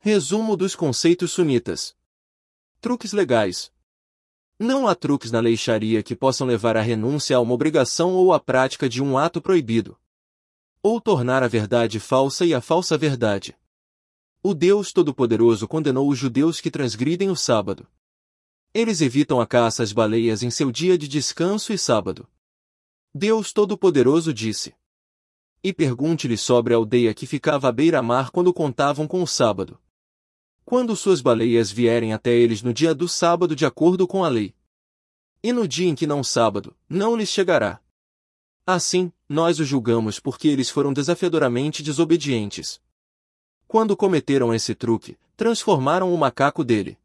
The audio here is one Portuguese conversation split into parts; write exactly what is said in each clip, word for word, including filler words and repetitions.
Resumo dos conceitos sunitas. Truques legais. Não há truques na lei Sharia que possam levar à renúncia a uma obrigação ou à prática de um ato proibido, ou tornar a verdade falsa e a falsa verdade. O Deus Todo-Poderoso condenou os judeus que transgridem o sábado. Eles evitam a caça às baleias em seu dia de descanso e sábado. Deus Todo-Poderoso disse: E pergunte-lhe sobre a aldeia que ficava à beira-mar quando contavam com o sábado. Quando suas baleias vierem até eles no dia do sábado de acordo com a lei. E no dia em que não sábado, não lhes chegará. Assim, nós os julgamos porque eles foram desafiadoramente desobedientes. Quando cometeram esse truque, transformaram o macaco dele.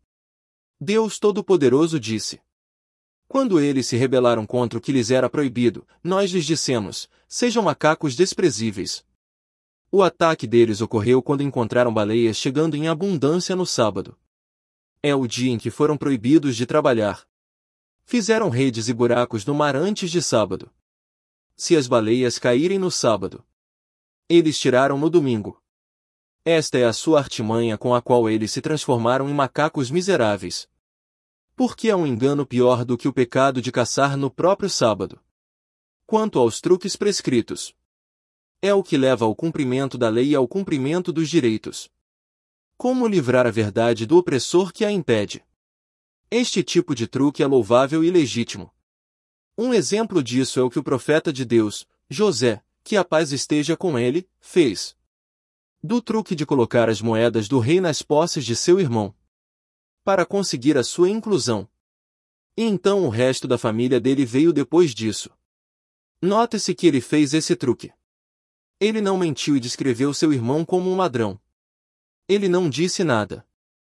Deus Todo-Poderoso disse: Quando eles se rebelaram contra o que lhes era proibido, nós lhes dissemos: sejam macacos desprezíveis. O ataque deles ocorreu quando encontraram baleias chegando em abundância no sábado. É o dia em que foram proibidos de trabalhar. Fizeram redes e buracos no mar antes de sábado. Se as baleias caírem no sábado, eles tiraram no domingo. Esta é a sua artimanha com a qual eles se transformaram em macacos miseráveis. Porque é um engano pior do que o pecado de caçar no próprio sábado. Quanto aos truques prescritos, é o que leva ao cumprimento da lei e ao cumprimento dos direitos. Como livrar a verdade do opressor que a impede? Este tipo de truque é louvável e legítimo. Um exemplo disso é o que o profeta de Deus, José, que a paz esteja com ele, fez. Do truque de colocar as moedas do rei nas posses de seu irmão, para conseguir a sua inclusão. E então o resto da família dele veio depois disso. Note-se que ele fez esse truque. Ele não mentiu e descreveu seu irmão como um ladrão. Ele não disse nada.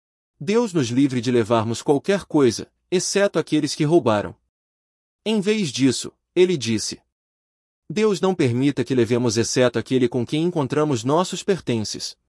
Deus nos livre de levarmos qualquer coisa, exceto aqueles que roubaram. Em vez disso, ele disse: Deus não permita que levemos exceto aquele com quem encontramos nossos pertences.